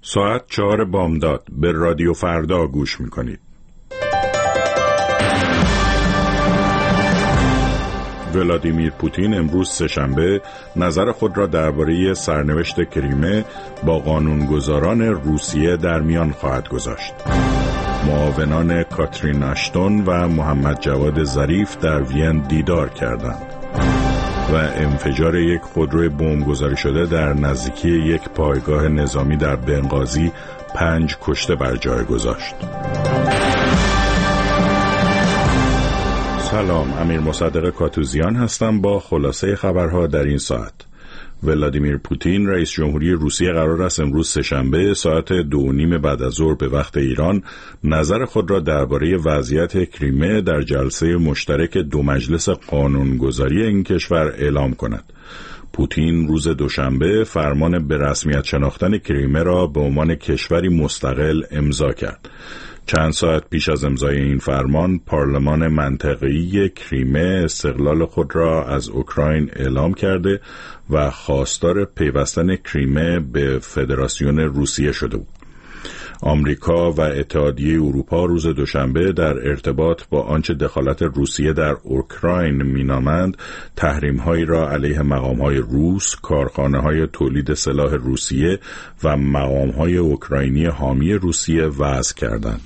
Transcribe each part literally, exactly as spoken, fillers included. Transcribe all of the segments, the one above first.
ساعت چهار بامداد به رادیو فردا گوش میکنید. ولادیمیر پوتین امروز سه‌شنبه نظر خود را درباره سرنوشت کریمه با قانونگذاران روسیه در میان خواهد گذاشت. معاونان کاترین اشتون و محمد جواد ظریف در وین دیدار کردند و انفجار یک خودروی بمبگذاری شده در نزدیکی یک پایگاه نظامی در بنغازی پنج کشته بر جای گذاشت. سلام، امیر مصدق کاتوزیان هستم با خلاصه خبرها در این ساعت. ولادیمیر پوتین رئیس جمهوری روسیه قرار است امروز سه‌شنبه ساعت دو و نیم بعد از ظهر به وقت ایران نظر خود را درباره وضعیت کریمه در جلسه مشترک دو مجلس قانونگذاری این کشور اعلام کند. پوتین روز دوشنبه فرمان به رسمیت شناختن کریمه را به عنوان کشوری مستقل امضا کرد. چند ساعت پیش از امضای این فرمان، پارلمان منطقه‌ای کریمه استقلال خود را از اوکراین اعلام کرده و خواستار پیوستن کریمه به فدراسیون روسیه شده بود. آمریکا و اتحادیه اروپا روز دوشنبه در ارتباط با آنچه دخالت روسیه در اوکراین مینامند تحریم‌هایی را علیه مقام‌های روس، کارخانه‌های تولید سلاح روسیه و مقام‌های اوکراینی حامی روسیه وضع کردند.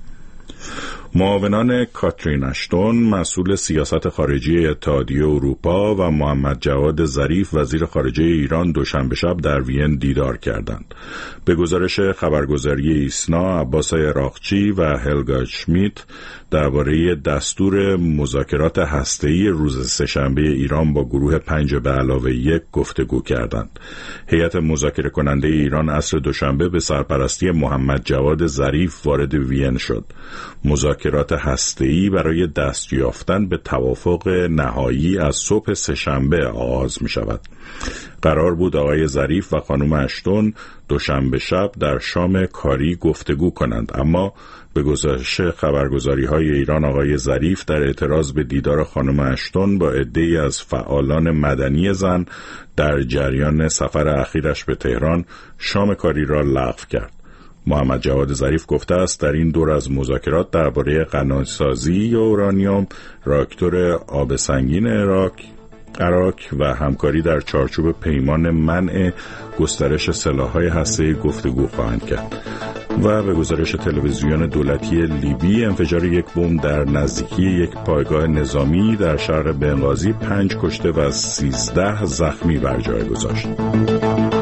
معاونان کاترین اشتون مسئول سیاست خارجی اتحادیه اروپا و محمد جواد ظریف وزیر خارجه ایران دوشنبه شب در وین دیدار کردند. به گزارش خبرگزاری ایسنا، عباس عراقچی و هلگا شمیت درباره دستور مذاکرات هسته‌ای روز سه‌شنبه ایران با گروه پنج به علاوه یک گفتگو کردند. هیئت مذاکره کننده ایران عصر دوشنبه به سرپرستی محمد جواد ظریف وارد وین شد. مذاکرات هسته‌ای برای دست یافتن به توافق نهایی از صبح سه‌شنبه آغاز می شود. قرار بود آقای ظریف و خانم اشتون دوشنبه شب در شام کاری گفتگو کنند، اما به گزارش خبرگزاری‌های ایران آقای ظریف در اعتراض به دیدار خانم اشتون با عده‌ای از فعالان مدنی زن در جریان سفر اخیرش به تهران شام کاری را لغو کرد. محمد جواد ظریف گفته است در این دور از مذاکرات درباره غناسازی یورانیوم، راکتور آب سنگین عراق عراق و همکاری در چارچوب پیمان منع گسترش سلاح‌های هسته‌ای گفتگو خواهند کرد. و به گزارش تلویزیون دولتی لیبی انفجار یک بمب در نزدیکی یک پایگاه نظامی در شرق بنغازی پنج کشته و سیزده زخمی بر جای گذاشت.